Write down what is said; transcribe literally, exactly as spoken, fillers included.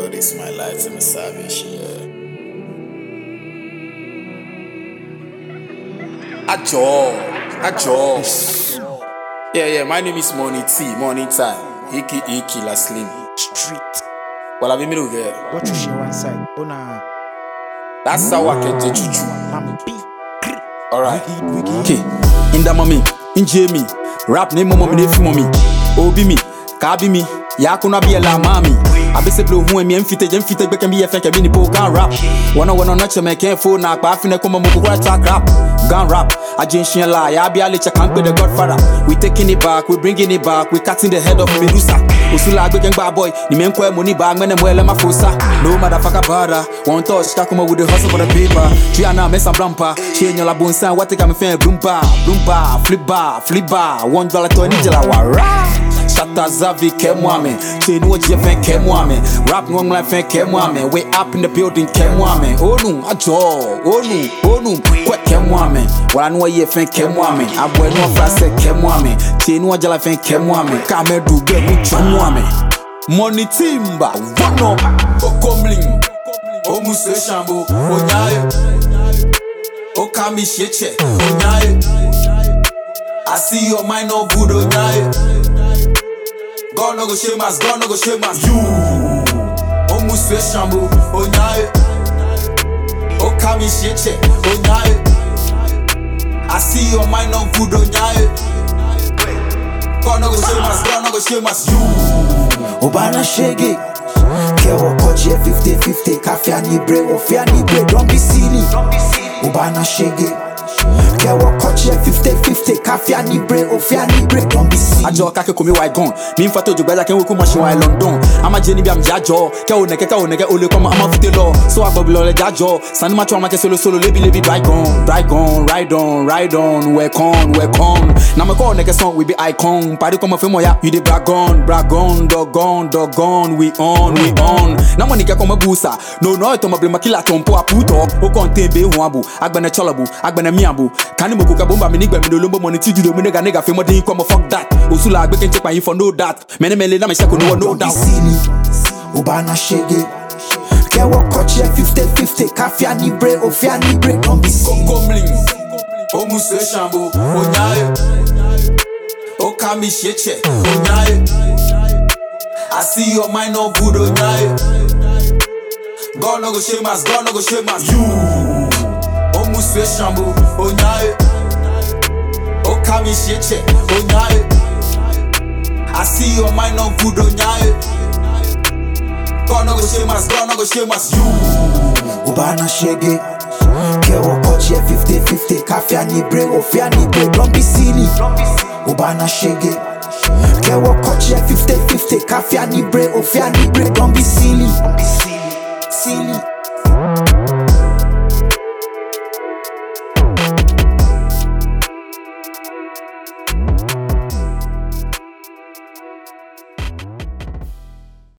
Yo, this is my life to me savage, yeah. Ajo, Ajo. Yeah, yeah, my name is Money T, Money Time. Hiki Hiki La Slim. Street. Well, I've been middle there. What you share one side? Ona. That's how I can teach you. I'm big. Alright. Okay. In the mommy, in Jamie. Rap name mommy, nefi mommy. Obi me, kabi me. Yakuna be a la mami. I be say blow who and me and fit and fit back and be a fake and be can rap. One on one on not your man can't phone now, but I finna come and move track rap. Gun rap. I just lie. I be a little can't be the godfather. We taking it back, we bringing it back, we cutting the head of Medusa. Usula big and bad boy, the men quite money bag, man and well my fosa. No motherfucker bada. One touch, Kakuma with the hustle for the paper. Triana mess and blampa. She and your labon sign, what take I'm fan, bloompa, bloompa, flip bar, flip bar, one dollar to a nijala wara. Shata Zavi Kemwame, she know what you think Kemwame. Rap no life and Kemwame. We up in the building Kemwame. Oh no, Ajo, oh no, oh no, quick Kemwame. Well I know you think Kemwame. I boy no fast Kemwame. She know what you think Kemwame. Kame do get me Kemwame. Money Timba, one up, Okomling, Omuse Shambo, Onyaye, Okami Sheche, Onyaye. I see your mind no good, Onyaye. God no go shame us, God no go shame us. You, Omuse Shambo, Onyaye, Okami Sheche, Onyaye. I see your mind no good, Onyaye. God no go shame us, God no go shame us. You, Obana Shege. Kewo koche fifty fifty. Kafia nibre, ofia nibre. Don't be silly. Obana Shege. Kewo koche fifty fifty. Kafia nibre, ofia nibre. Don't be silly. Ajo kake kumi wai gone. Mi mfato jugbaja ken woku machine wai London. Ama jeni bi am jajo. Kewo neke kewo neke ole koma ama fute law. So agbobilo le jajo. Sani macho ama ke solo solo lebi lebi dry gone, dry gone, ride on, ride on, work on, work on. Na me call neke song we be icon. Party come femo ya, you dey brag on, brag on, dog on, dog on, we on, we on. Na money ke come busa. No no to ma blema kila tompo aputo. O contain be ho abu, agbene cholabu, agbene miabu. Kani mo kuka bomba mi nigba mi no lombo money ti judo mi nigga nigga femo dey come fuck that. Usula agbe ken check my for no that. Many many na me shako no no doubt. Obana Shege. Kewo koche fifty fifty. Kafia nibre, ofia nibre. Don't be silly. Okomling, Omuse Shambo, Onyaye, Okami Sheche, Onyaye. I see your mind no good, Onyaye. God no go shame us, God no go shame us. You, Omuse Shambo, Onyaye, Okami Sheche, Onyaye. I see your mind no good, Onyaye. God no go shame us, God no go shame us. You, Obana Shege. Kewo koche fifty fifty. Kafia nibre, ofia nibre. Don't be silly. Obana Shege. Kewo koche fifty fifty. Kafia nibre, ofia nibre. Don't be silly. Silly.